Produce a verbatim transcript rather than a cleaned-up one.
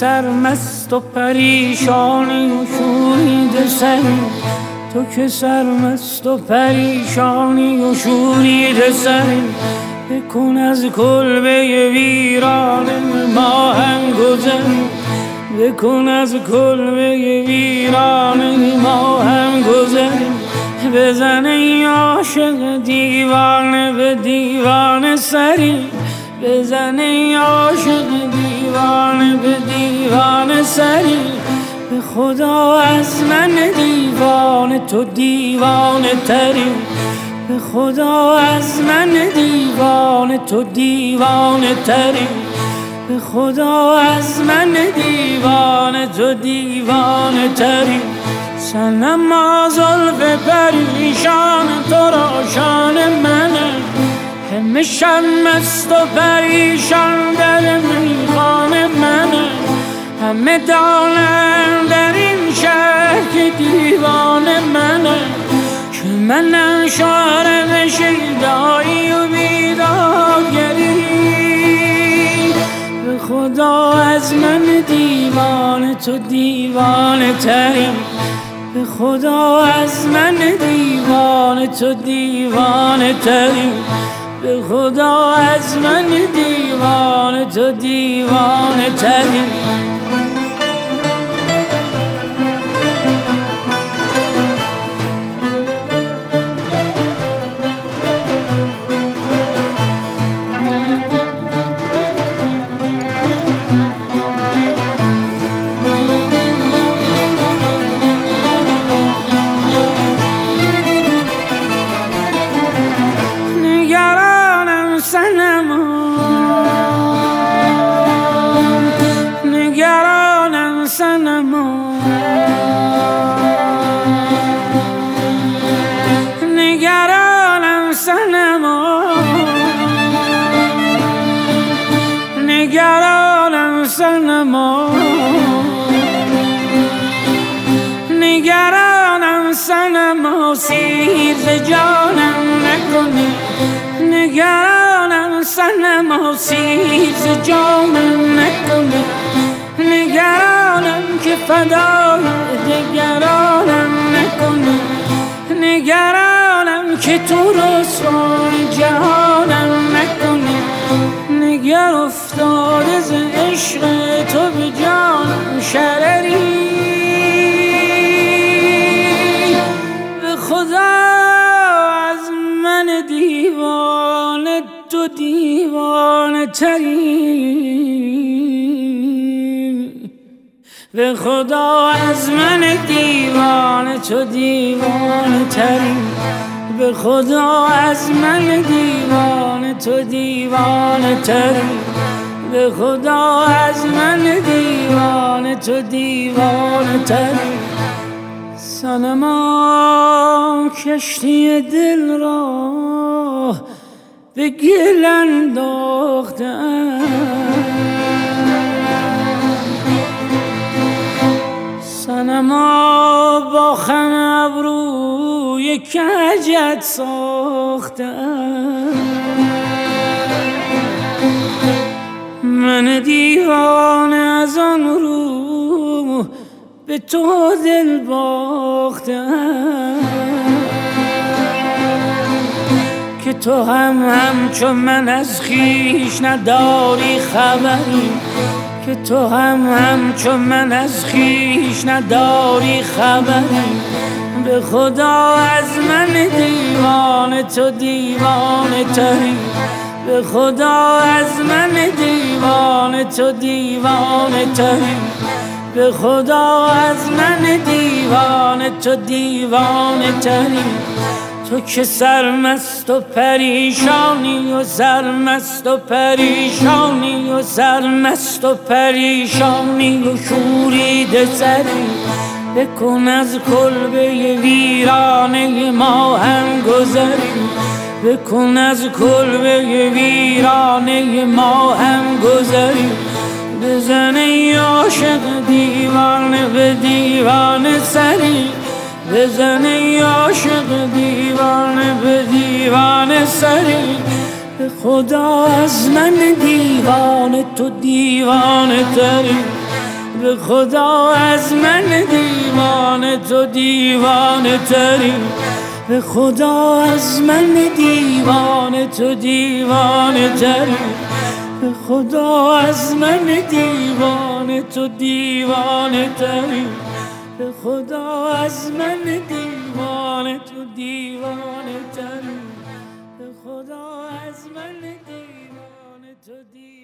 سرمست و پریشانی و شورید سری، تو که سرمست و پریشانی و شورید سری، بکن از کلبه ویران ما هم گذری، بکن از کلبه ویران ما هم گذری. بزن ای عاشق دیوانه به دیوانه سری، بزن ای عاشق دیوانه به دیوانه سری. به خدا از من دیوانه تو دیوانه تری، به خدا از من دیوانه تو دیوانه تری، به خدا از من دیوانه تو دیوانه تری. صنما زلف پریشان تو روشان منه، همه شرمست و پریشان در میخانه منه، همه دانم در این شهر که دیوانه منه، که منم شعر شیدایی و بیدادگری. به خدا از من دیوانه تو دیوانه تری، به خدا از من دیوانه تو دیوانه تری، به خدا از من دیوانه تو دیوانه تری. نگرانم صنما، نگرانم صنما، نگرانم صنما، نگرانم صنما، سیر ز جانم نکنی، نگرانم صنما، سیر ز جانم نکنی، نگرانم که فدای دگرانم نکنی، نگرانم که تو رسوای جهانم نکنی، نگر افتاده ز عشق تو به جانم شرری. به خدا از من دیوانه تو دیوانه تری، به خدا از من دیوانه تو دیوانه تری، به خدا از من دیوانه تو دیوانه تری، به خدا از من دیوانه تو دیوانه تری. صنما کشتی دل را به گل انداخته‌ام، صنما با خم ابروی کجت ساخته‌ام، من دیوانه از آن رو به تو دل باخته‌ام، که تو هم همچون من از خویش نداری خبری، که تو هم همچون من از خویش نداری خبری. به خدا از من دیوانه تو دیوانه تری، به خدا از من دیوانه تو دیوانه تری، به خدا از من دیوانه تو دیوانه تری. تو که سرمست و پریشانی و سرمست و پریشانی و سرمست و پریشانی و شورید سری، بکن از کلبه ویرانه ما هم گذری، بکن از کلبه ویرانه ما هم گذری. بزن ای عاشق دیوانه به دیوانه سری، بزن ای عاشق دیوانه به دیوانه سری. به خدا از من دیوانه تو دیوانه تری، به خدا از من دیوانه تو دیوانه تری، به خدا از من دیوانه تو دیوانه تری، به خدا از من دیوانه تو دیوانه تری، به خدا از من دیوانه تو دیوانه تری، به خدا از من دیوانه تو دیوانه